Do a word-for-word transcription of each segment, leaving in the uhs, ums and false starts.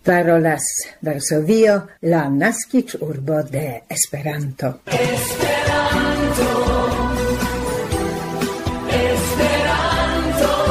Parolas Varsovio, la naskiĝurbo de Esperanto. Esperanto, Esperanto,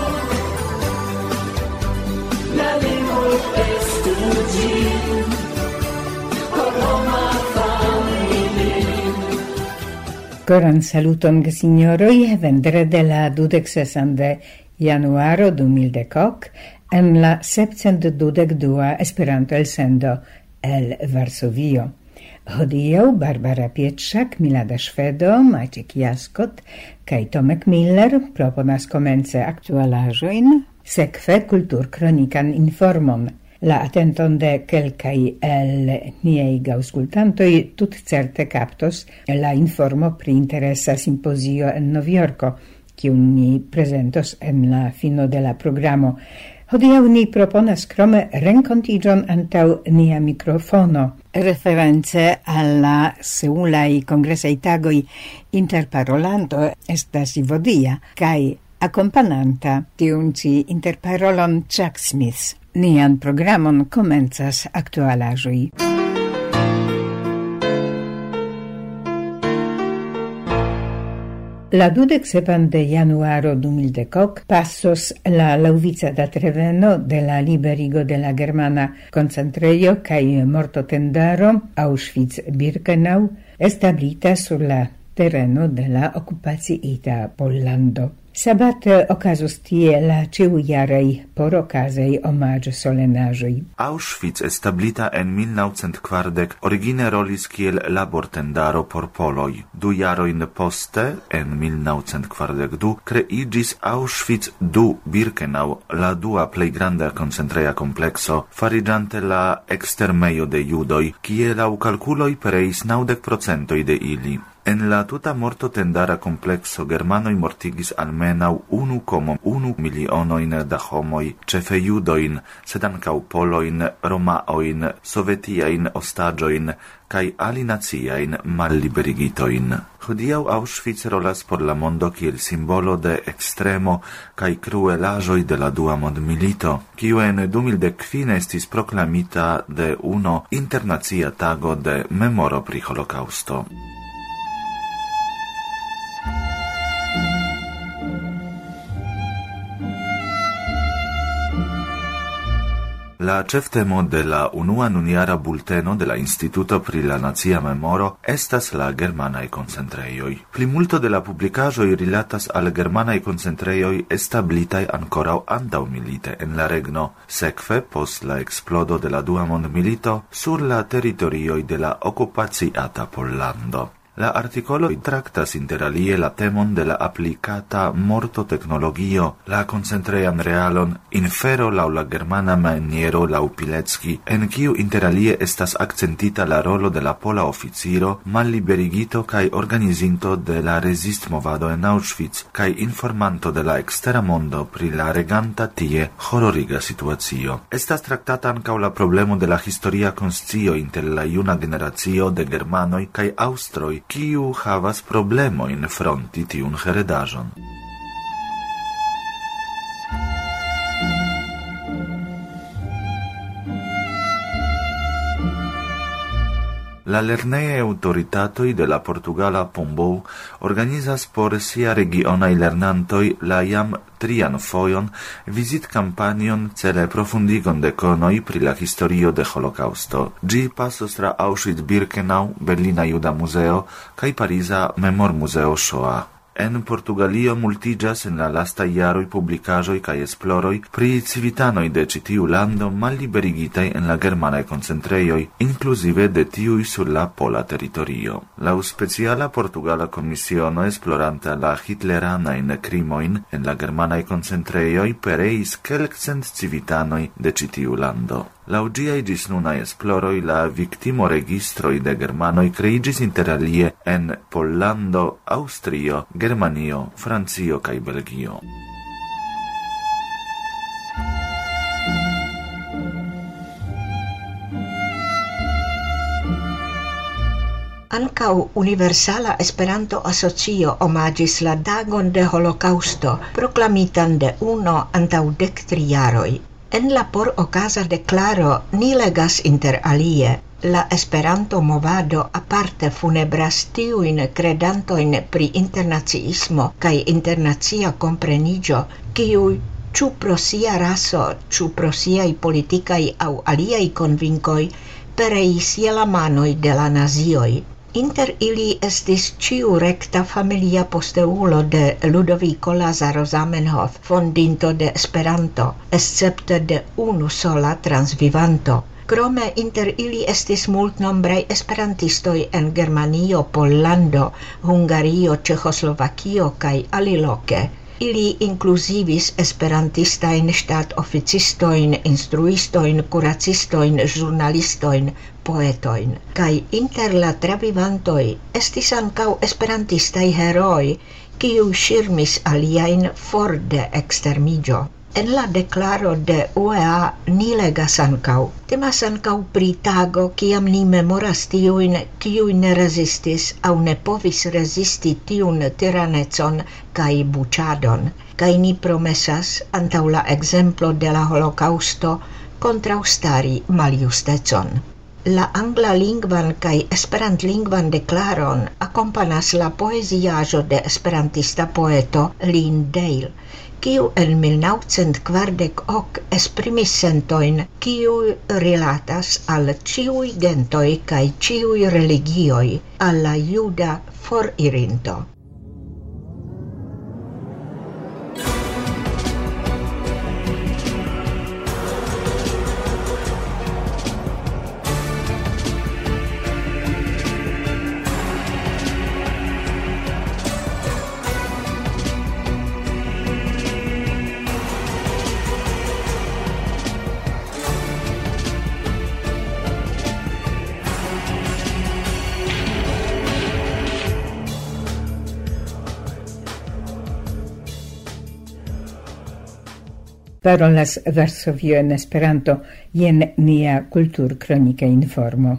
la lingvo estu ĝi por homa familio. Koran saluton, gesignoroj, vendrede la dudek sesan de januaro du mil dekok, en la sepcent dudek dua Esperanto elsendo el Varsovio. Hodiaŭ Barbara Pietrzak, Milada Szwedo, Maciek Jaskot kaj Tomek Miller proponas komence aktualaĵojn, sekve kulturkronikan informon. La atenton de kelkaj el niaj aŭskultantoj tutcerte kaptos la informo pri interesa simpozio en Novjorko, kiun ni prezentos en la fino de la programo. Hodiaŭ ni proponas krome renkontiĝon antaŭ nia mikrofono. Reference alla Seulaj kongresaj tagoj interparolanto estas Ivodia kaj akompananta tiun ĉi interparolon Chuck Smith. Nian programon komencas aktualaĵoj. La dudek sepan de januaro du mil dekok passos la laŭvica datreveno de la liberigo de la germana koncentrejo kaj mortotendaro Auschwitz-Birkenau establita sur la tereno de la okupaciita Pollando. Sabate okazus tie la ĉiujaraj porokazaj omaĝ-solenaĵoj. Auschwitz establita en mil naŭcent kvardek origine rolis kiel labortendaro por poloj. Du jarojn poste, en mil naŭcent kvardek du, kreiĝis Auschwitz du Birkenau, la dua plej granda koncentreja komplekso, fariĝante la ekstermejo de judoj, kie laŭ kalkuloj pereis naŭdek procentoj de ili. En la tuta mortotendara komplekso germanoj mortigis almenaŭ unu komo unu milionojn da homoj, ĉefe judojn, sed ankaŭ polojn, romaojn, sovetiajn ostaĝojn kaj alinaciajn malliberigitojn. Hodiaŭ Auschwitz rolas por la mondo kiel simbolo de ekstremo kaj kruelaĵoj de la dua mondmilito, kiu en du mil dek kvin estis proklamita de UNO Internacia Tago de Memoro pri Holokaŭsto. La ĉeftemo de la unua nunjara bulteno de la Instituto pri la Nacia Memoro estas la germanaj koncentrejoj. Plimulto de la publikaĵoj rilatas al germanaj koncentrejoj establitaj ankoraŭ antaŭmilite en la regno, sekve post la eksplodo de la dua mondmilito sur la teritorioj de la okupaciata Pollando. La artikolo traktas interalie la temon de la aplikata mortoteknologio, la koncentrejan realon, infero laŭ la germana maniero laŭ Pilecki, en kiu interalie estas akcentita la rolo de la pola oficiro, malliberigito kaj organizinto de la rezistmovado en Auschwitz, kaj informanto de la ekstera mondo pri la reganta tie hororiga situacio. Estas traktata ankaŭ la problemo de la historia konscio inter la juna generacio de germanoj kaj aŭstroj, kiu havas problemojn fronti tiun heredaĵon. La lernejaj aŭtoritatoj de la portugala Pombou organizas por sia regionaj lernantoj la jam trian fojon vizitkampanjon cele profundigon de konoj pri la historio de Holokaŭsto. Ĝi pasos tra Auschwitz-Birkenau, Berlina Juda Muzeo kaj Pariza Memormuzeo Shoah. En Portugalio multiĝas en la lastaj jaroj publikaĵoj kaj esploroj pri civitanoj de ĉi tiu lando malliberigitaj en la germanaj koncentrejoj, inkluzive de tiuj sur la pola teritorio. Laŭ speciala portugala komisiono esploranta la hitleranajn krimojn en la germanaj koncentrejoj pereis kelkcent civitanoj de ĉi tiu lando. Laŭ ĝiaj ĝis nunaj esploroj la viktimoregistroj de germanoj kreiĝis interalie en Pollando, Aŭstrio, Germanio, Francio kaj Belgio. Ankaŭ Universala Esperanto-Asocio omaĝis la Dagon de Holokaŭsto, proklamitan de UNO antaŭ dek tri jaroj. En la por ocasa declaro ni legas inter alie la Esperanto movado aparte funebras tiujn credantojn pri internaciismo kaj internacia komprenigio, kiuj ĉu pro sia raso, ĉu pro siaj politikaj aŭ aliaj konvinkoj pereis je la manoj de la nazioj. Inter ili estis ĉiu rekta familia posteulo de Ludovico Lazaro Zamenhof, fondinto de Esperanto, escepte de unu sola transvivanto. Krome inter ili estis multnombraj esperantistoj en Germanio, Pollando, Hungario, Ĉeĥoslovakio kaj aliloke. Ili inclusivis esperantistajn ŝtat-oficistojn, instruistojn, kuracistojn, ĵurnalistojn, poetojn. Kaj inter la travivantoj estis ankaŭ esperantistaj heroj, kiuj ŝirmis aliajn for de ekstermiĝo. En la deklaro de U E A ni legas ankaŭ. Temas ankaŭ pri tago, kiam ni memoras tiujn, kiuj ne rezistis aŭ ne povis rezisti tiun tiranecon kaj buĉadon. Kaj ni promesas, antaŭ la ekzemplo de la holokaŭsto, kontraŭstari maljustecon. La anglalingvan kaj esperantlingvan deklaron akompanas la poeziaĵo de esperantista poeto Lynn Dale, kiu en mil naŭcent kvardek ok esprimis sentojn, kiuj rilatas al ĉiuj gentoj kaj ĉiuj religioj, al la juda foririnto. Parolas Varsovio en Esperanto, jen nia kulturkronika informo.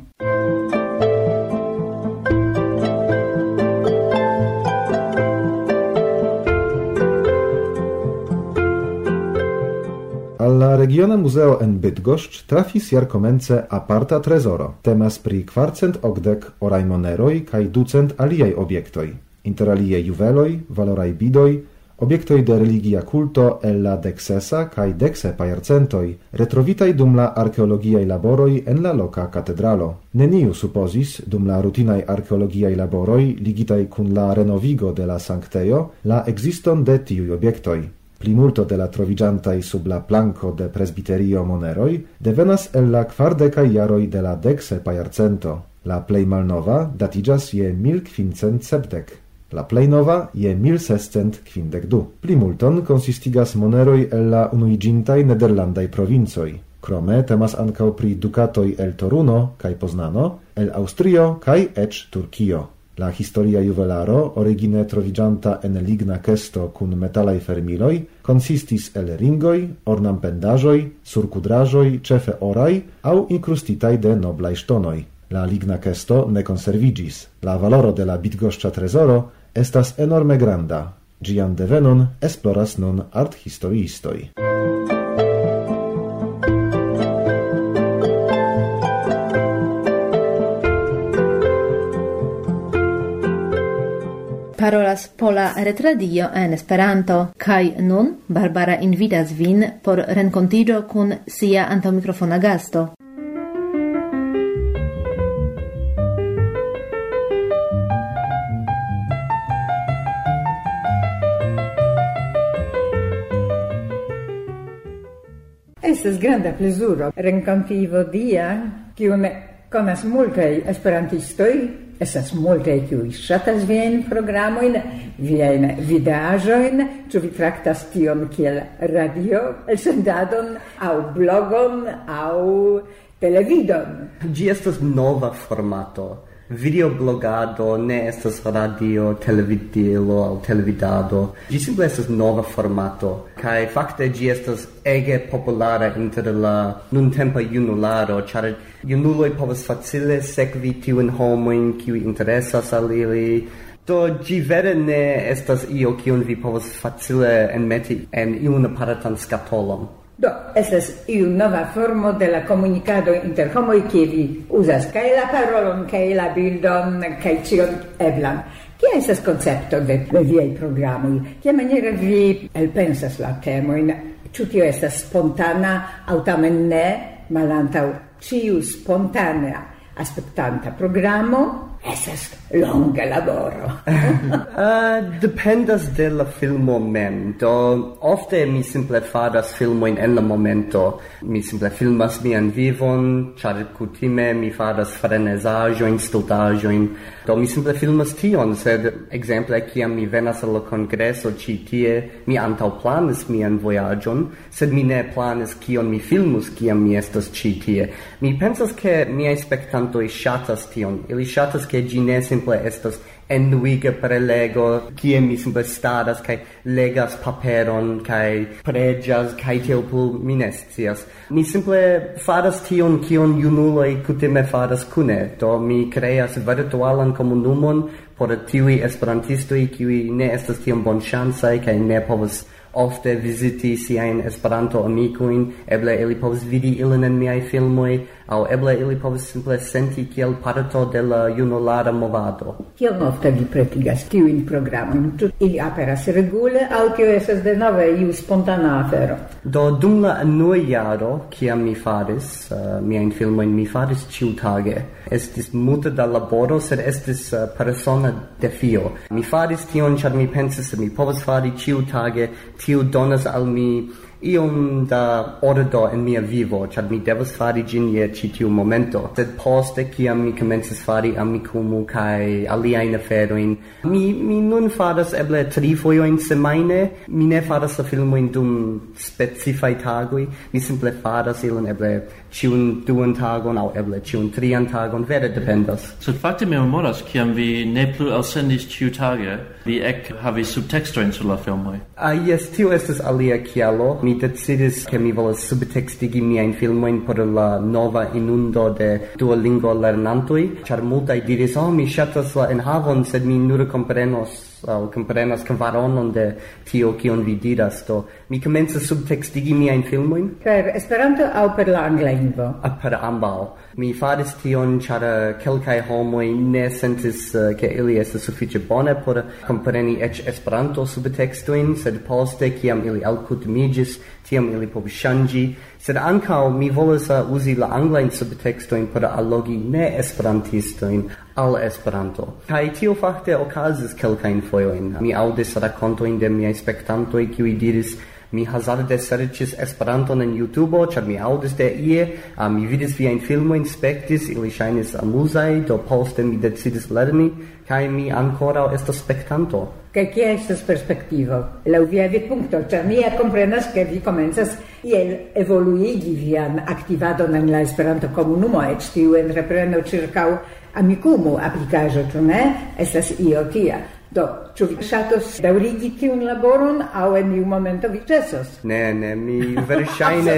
Al la regiona muzeo en Bydgoszcz trafis jarkomence aparta trezoro. Temas pri kvarcent okdek oraj moneroj kaj ducent aliaj objektoj. Inter alie juveloj, valoraj bidoj, objektoj de religia kulto el la deksesa kaj deksepa jarcentoj, retrovitaj dum la arkeologiaj laboroj en la loka katedralo. Neniu supozis, dum la rutinaj arkeologiaj laboroj ligitaj kun la renovigo de la sanktejo, la ekziston de tiuj objektoj. Plimulto de la troviĝantaj sub la planko de presbiterio moneroj devenas el la kvardekaj jaroj de la deksepa jarcento. La plej malnova datiĝas je mil kvincent sepdek. La plej nova je mil sescent kvindek du. Plimulton konsistigas moneroj el la unuiĝintaj nederlandaj provincoj. Krome temas ankaŭ pri dukatoj el Toruno kaj Poznano, el Aŭstrio kaj eĉ Turkio. La historia juvelaro, origine troviĝanta en ligna kesto kun metalaj fermiloj, konsistis el ringoj, ornampendaĵoj, surkudraĵoj, ĉefe oraj aŭ inkrustitaj de noblaj ŝtonoj. La ligna kesto ne konserviĝis. La valoro de la bydgoszcza trezoro estas enorme granda. Ĝian devenon esploras nun arthistoriistoj. Parolas Pola Retradio en Esperanto, kaj nun Barbara invitas vin por renkontiĝo kun sia antaŭmikrofona gasto. Estas granda plezuro renkonti Vodia, kiun konas multaj esperantistoj, estas multaj kiuj ŝatas viajn programojn, viajn vidaĵojn, ĉu vi traktas tion kiel radio, elsendadon aŭ blogon aŭ televidon. Ĝi estas nova formato. Videoblogado ne estas radio, televidilo aŭ televidado. Ĝi simple estas nova formato, kaj fakte ĝi estas ege populara inter la nuntempa junularo, ĉar junuloj povas facile sekvi tiujn homojn, kiuj interesas al ili. Do ĝi vere ne estas io kiun vi povas facile enmeti en iun aparatan skatolon. Do, estas iu nova formo de la comunicado inter homoi, kie vi usas kai la parolon, kai la bildon, kai cion eblan. Kia estas concepto de, de viei programoi? Kia maniera vi elpensas la temoin? Ciu tio estas spontana, au tamen ne, malantau ciu spontanea aspectanta programo, esas longa laboro. uh, dependas de la filmo mem. Do ofte mi simple faras filmoin en la momento. Mi simple filmas mian vivon, char kutime mi faras frenesaĵojn, stultaĵojn. Do mi simple filmas tion, sed ekzemple kiam mi venas al la kongreso ĉi tie, mi antaŭplanis mian vojaĝon, sed mi ne planis kion mi filmus kiam mi estas ĉi tie. Mi pensas ke miaj spektantoj ŝatas tion. Ili ŝatas che gi ne simple estas ennuiga prelego, kie mi simple staras kai legas paperon kai preĝas kai tiel plu mi ne scias. Mi simple faras tion kion junuloj kutime faras kune. Do mi kreas virtualan komunumon por tiuj esperantistoj kiuj ne estas tiom bonŝancaj kaj ne povas ofte visiti siajn Esperanto-amikojn, eble ili povas vidi ilin en miaj filmoj, aŭ eble ili povas simple senti kiel parto de la junulara movado. Kiom ofte vi pretigas tiujn programojn? Ĉu ili aperas regule aŭ tio estas denove iu spontana afero? Do dum la unua jaro, kiam mi faris uh, miajn filmojn, mi faris ĉiutage. Estis multe da laboro, sed estis uh, persona defio. Mi faris tion, ĉar mi pensis, mi povas fari ĉiutage, tio donas al mi iom da ordo en mia vivo, ĉar mi devas fari ĝin je ĉi tiu momento. Sed poste, kiam mi komencis fari Amikumu kaj aliajn aferojn, mi, mi nun faras eble tri fojojn semajne. Mi ne faras la filmojn dum specifaj tagoj, mi simple faras ilin eble ĉiun duan tagon aŭ eble ĉiun trian tagon, vere dependas. Sed fakte mi memoras, kiam vi ne plu elsendis ĉiutage, vi ek havis subtekstojn sur la filmoj. Ah, jes, tio estas alia kialo. Mi decidis ke mi volas subtekstigi miajn filmojn por la nova inundo de Duolingo lernantoj, ĉar multaj diris, oh, mi ŝatas la enhavon, sed mi nur komprenos aŭ komprenas kvaronon de tio kion vi diras. Do mi komencas subtekstigi miajn filmojn Per Esperanto aŭ per la angla lingvo? Ah, per ambaŭ. Mi faris tion ĉar kelkaj homoj ne sentis uh, ke ili estas sufiĉe bone por kompreni eĉ Esperanto subtekstojn, sed poste kiam ili alkutimiĝis, tiam ili povis ŝanĝi. Sed ankaŭ mi volas uh, uzi la anglajn subtekstojn por allogi ne esperantistojn al Esperanto. Kaj tio fakte okazis kelkajn fojojn. Mi aŭdis rakontojn de miaj spektantoj, kiuj diris, mi hazarde serĉis Esperanton en YouTube, ĉar mi aŭdis de ie, uh, mi vidis viajn filmojn, spektis, ili ŝajnis amuzaj, do poste mi decidis lerni, kaj mi ankoraŭ estas spektanto. Kaj kia estas perspektivo? Laŭ via vidpunkto, ĉar mi komprenas ke vi komencas iel evoluigi vian aktivadon en la Esperanto-komunumo, eĉ tiu entrepreno ĉirkaŭ Amikumu aplikaĵo, ĉu ne? Estas io tia. Do, ĉu vi ŝatos daŭrigi tiun laboron aŭ en iu momento vi ĉesos? Ne, ne, mi verŝajne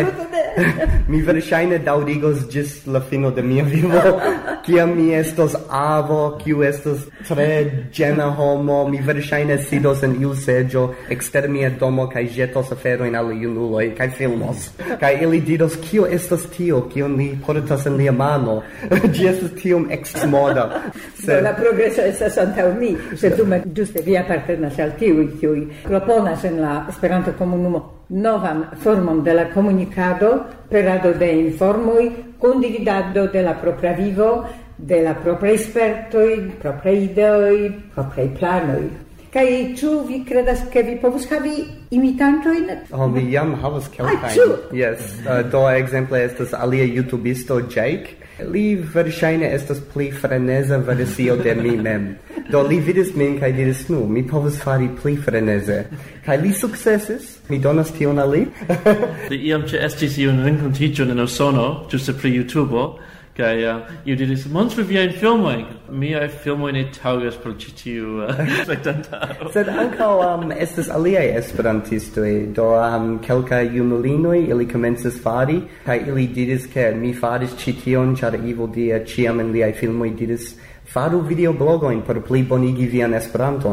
mi verŝajne daŭrigos ĝis la fino de mia vivo, kiam mi estos avo, kiu estos tre ĝena homo, mi verŝajne sidos en iu seĝo ekster mia domo kaj ĵetos aferojn al la junuloj kaj filmos. Kaj ili diros, kio estas tio, kion li portas en lia mano? Ĝi estas tiom eksmoda. Do la progreso estas antaŭ ni, sed dume ĝuste vi apartenas al tiuj, kiuj proponas en la Esperanto-komunumo novan formon de la komunikado, perado de informoj, kondividado de la propra vivo, de la propra spertoj, propra ideoj, propra planoj. Kaj ĉu vi kredas ke vi povus havi imitantojn? Oh, mi jam havas kelkajn. Yes, uh, do ekzemple estas alia YouTubisto Jake. Li verŝajne estas pli freneza versio de mi mem. Do li vidis min kaj diris, nu, mi povas fari pli freneze. Kaj li sukcesis, mi donas tion al li. Li iam ĉeestis iun renkontiĝon en Usono, ĝuste pri YouTubo, kaj uh, iu diris, monstru viajn filmojn. Miaj filmoj ne taŭgas por ĉi tiu uh, spektantaro. Sed ankaŭ um, estas aliaj esperantistoj, do um, kelkaj junulinoj ili komencis fari, kaj ili diris, ke mi faris ĉi tion, ĉar Evildea ĉiam en liaj filmoj diris, faru videoblogojn por pli bonigi vian Esperanton.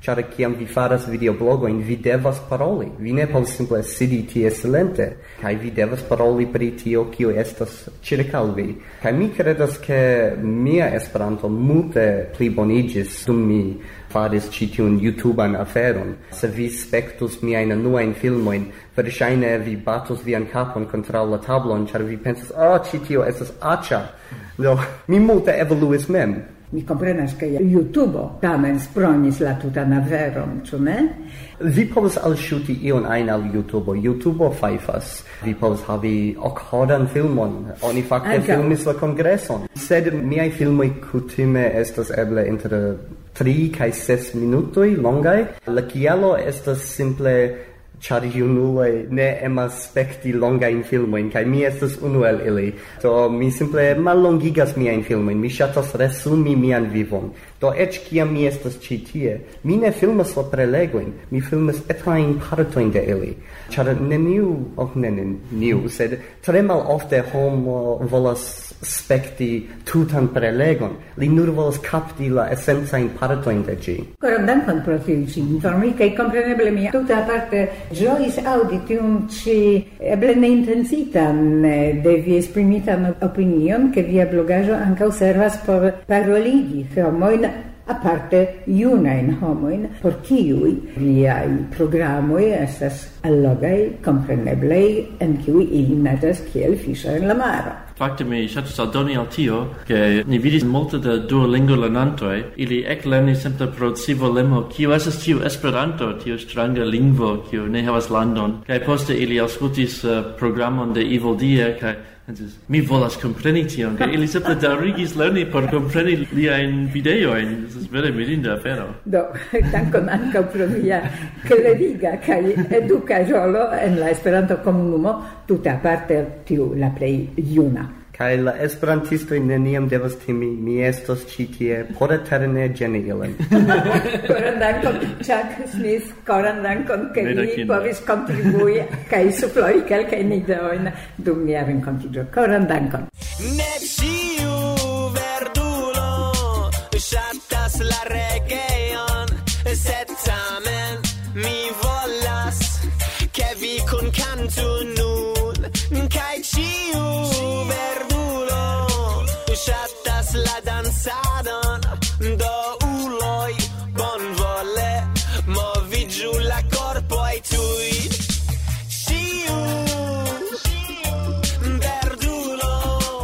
Char kiam vi faras videoblogoin, vi devas paroli. Vi ne povas simple sidi tie silente. Kai vi devas paroli pri tio, kio estas circaŭ vi. Kai mi kredas, ke mia Esperanto multe plibonigis dum mi faris ci tiun YouTuban aferon. Se vi spektus miajn anuajn filmojn, verŝajne vi batus vian kapon kontraŭ la tablon, ĉar vi pensas, oh, ci tio estas aĉa. Do, mi multe evoluis mem. Mi comprenas che YouTube tamen spronis la tutan aferon, ĉu ne? Vi povas alŝuti ion ajn al YouTube. YouTube fajfas. Vi povas havi okhoran filmon. Oni fakte Ankaŭ. filmis la kongreson. Sed miaj filmoj kutime estas eble inter tri kaj ses minutoj longaj. La kialo estas simple ĉar junuloj ne emas spekti longajn filmojn, kaj mi estas unu el ili. Do mi simple mallongigas miajn filmojn, mi ŝatas resumi mian vivon. Do eĉ kiam mi estas ĉi tie, mi ne filmas la prelegojn, mi filmas etajn partojn de ili. Ĉar neniu, oh ne neniu, sed tre malofte homo volas spekti tutan prelegon. Li nur volas kapti la esencajn partojn de ĝi. Koran dankon pro tiu ĉi informi, kaj kompreneble mi tute aparte ĝojis aŭdi tiun ĉi eble neintensitan eh, de vi esprimitan opinion, ke via blogaĵo ankaŭ servas por paroligi homojn aparte junajn homojn, por kiuj viaj programoj estas allogaj, kompreneblaj, en kiuj ili metas kiel fiŝo en la maro. Fakte mi ŝatus aldoni al tio, ke ni vidis multe da Duolingo lernantoj, ili eklernis simple pro scivolemo, kio estas tiu Esperanto, tiu stranga lingvo, kiu ne havas landon, kaj poste ili aŭskultis uh, programon de Evildea, kaj pensis, mi volas kompreni tion, kaj ili simple daŭrigis lerni por kompreni liajn videojn. Estas vere mirinda afero. Do, dankon ankaŭ pro via kleriga kaj eduka rolo en la Esperanto-komunumo, tute aparte tiu la plej juna. Kaj la esperantistoj neniam devas timi, mi estos ĉi tie por eterne ĝeni ilin. Koran dankon, Chuck Smith, koran dankon, ke Veda vi kinda. povis kontribui kaj suplori kelkajn ideojn dum nia renkontiĝo. Koran dankon. Ne ĉiu verdulo ŝatas la regejon, sed tamen mi volas, ke vi kunkantu nun, kaj ĉiu verdulo ŝatas la dansadon, do uloj bonvole moviĝu la korpoj tuj. Ĉiu verdulo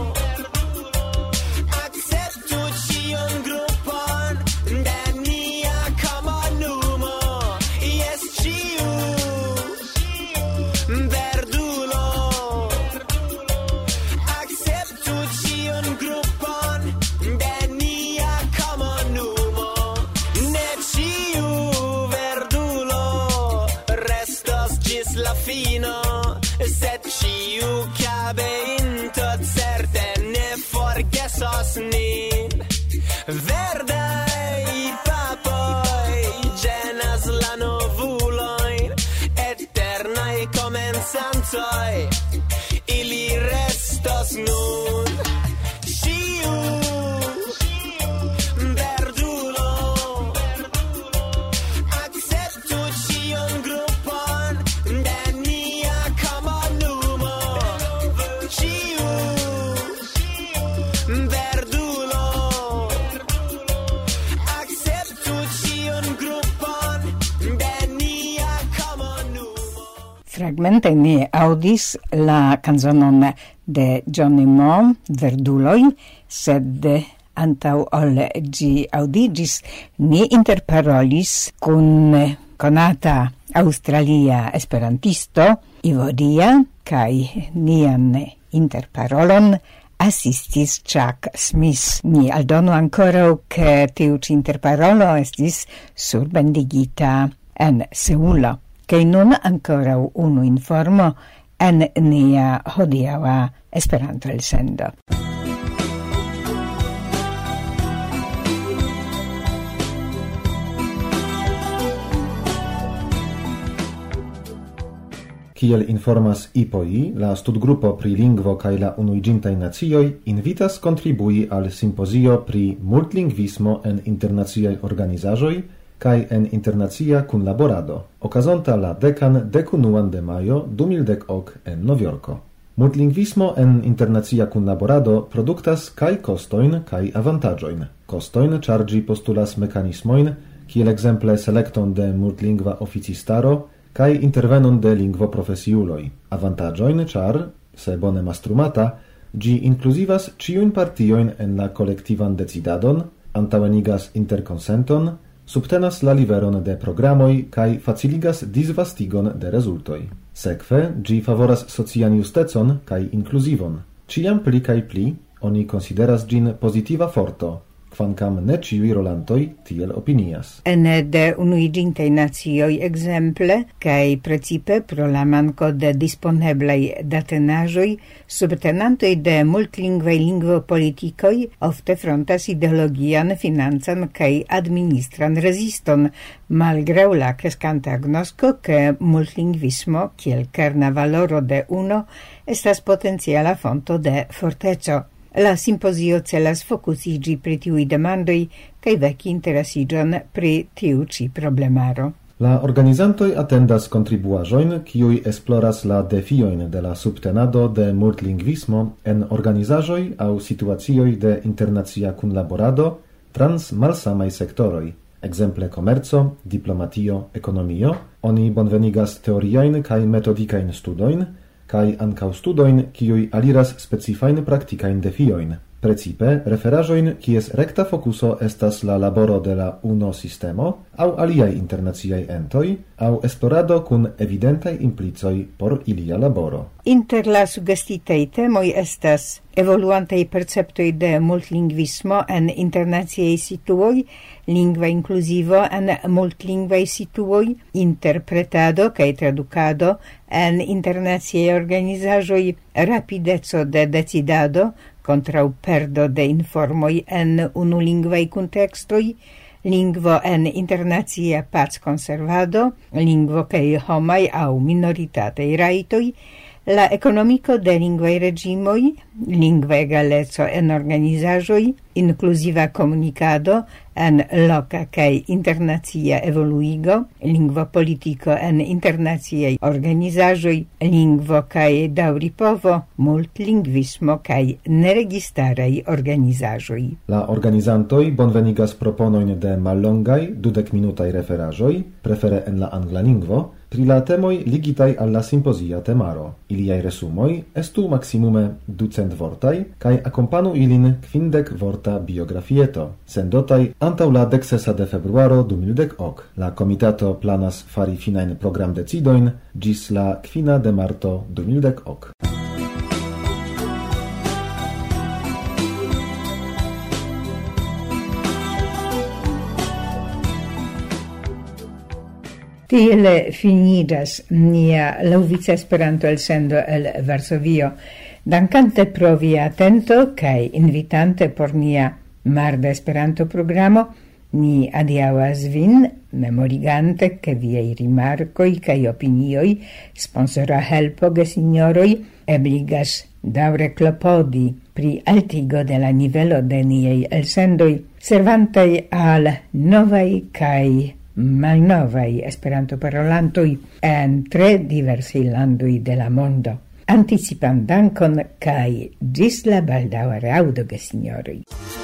akceptu ĉiun grupon de nia komunumo. Jes, ĉiu verdulo akceptu ĉiun grupon de nia komunumo. Ne ĉiu verdulo restos ĝis la fino, sed ĉiu kabeinto certe ne forgesos nin. Verdaj papoj ĝenas la novulojn, eternaj komencantoj, ili restos nun. Ĉiu verdulo akceptu ĉiun grupon de nia komunumo. Ĉiu verdulo akceptu ĉiun grupon de nia komunumo. Fragmente ni audis la canzonon de Johnny Mo, Verduloj, sed antau ol gi audigis, ni interparolis kun konata australia esperantisto Ivo Dia, kai nian interparolon assistis Chuck Smith. Ni aldonu ancora che tiu ci interparolo estis surbendigita en Seulo, che nun ancora unu informo en nia hodiaŭa Esperanto elsendo. Kiel informas I P O I, la studgrupo pri lingvo kaj la unuiĝintaj nacioj invitas kontribui al simpozio pri multlingvismo en internaciaj organizaĵoj kai en internacia kunlaborado, okazonta la dekan dekunuan de majo du mil dek ok en Novjorko. Multlingvismo en internacia kunlaborado produktas kai kostoin kai avantaĝojn. Kostoin ĉar ĝi postulas mekanismojn, kiel ekzemple selekton de multlingva oficistaro kai intervenon de lingvoprofesiuloj. Avantaĝojn ĉar, se bone mastrumata, ĝi inkluzivas ĉiujn partiojn en la kolektivan decidadon, antaŭenigas interkonsenton, subtenas la liveron de programoj kaj faciligas disvastigon de rezultoj. Sekve, ĝi favoras socian justecon kaj inkluzivon. Ĉiam pli kaj pli oni konsideras ĝin pozitiva forto, kvankam ne ĉiuj rolantoj tiel opinias. Ene de unuiĝintaj nacioj ekzemple kaj precipe pro la manko de disponeblaj datenaĵoj, subtenantoj de multlingvaj lingvopolitikoj ofte frontas ideologian, financan kaj administran reziston, malgraŭ la kreskanta agnosko ke multlingvismo kiel kerna valoro de uno estas potenciala fonto de forteco. La simpozio celas fokusigi pri tiuj demandoj kaj veki interesiĝon pri tiu ĉi problemaro. La organizantoj atendas kontribuaĵojn, kiuj esploras la defiojn de la subtenado de multlingvismo en organizaĵoj aŭ situacioj de internacia kunlaborado trans malsamaj sektoroj, ekzemple komerco, diplomatio, ekonomio. Oni bonvenigas teoriajn kaj metodikajn studojn, kai ankaŭ studojn, kiuj aliras specifajn praktikajn defiojn. Precipe, referaĵojn, kies rekta fokuso estas la laboro de la UNO sistemo, aŭ aliaj internaciaj entoj, aŭ esplorado kun evidentaj implicoj por ilia laboro. Inter la sugestitaj temoj estas evoluantaj perceptoj de multlingvismo en internaciaj situoj, lingva inkluzivo en multlingvaj situoj, interpretado kaj tradukado en internaciaj organizaĵoj, rapideco de decidado kontraŭ perdo de informoj en unulingvaj kuntekstoj, lingvo en internacia packonservado, lingvo kaj homaj aŭ minoritataj rajtoj, la ekonomiko de lingvaj reĝimoj, lingva egaleco en organizaĵoj, inkluziva komunikado en loka kaj internacia evoluigo, lingvopolitiko en internaciaj organizaĵoj, lingvo kaj daŭripovo, multlingvismo kaj neregistaraj organizaĵoj. La organizantoj bonvenigas proponojn de mallongaj dudekminutaj referaĵoj, prefere en la angla lingvo, pri la temoj ligitaj al la simpozia temaro. Iliaj resumoj estu maksimume ducent vortaj kaj akompanu ilin kvindek vorta biografieto, sendotaj antaŭ la deksesa de februaro du mil dek ok. La komitato planas fari finajn programdecidojn ĝis la kvina de marto du mil dek ok. Tiele finigas nia laŭvica Esperanto elsendo el Varsovio. Dankante pro via atento kaj invitante por nia marda Esperanto programo, ni adiaŭas vin, memorigante ke viaj rimarkoj kaj opinioj, sponsora helpo gesinjoroj, ebligas daŭre klopodi pri altigo de la nivelo de niaj elsendoj, servantaj al novaj kaj malnovaj Esperanto-parolantoj en tre diversaj landoj de la mondo. Anticipan dankon kaj ĝis la baldaŭa raŭdo, gesinjoroj.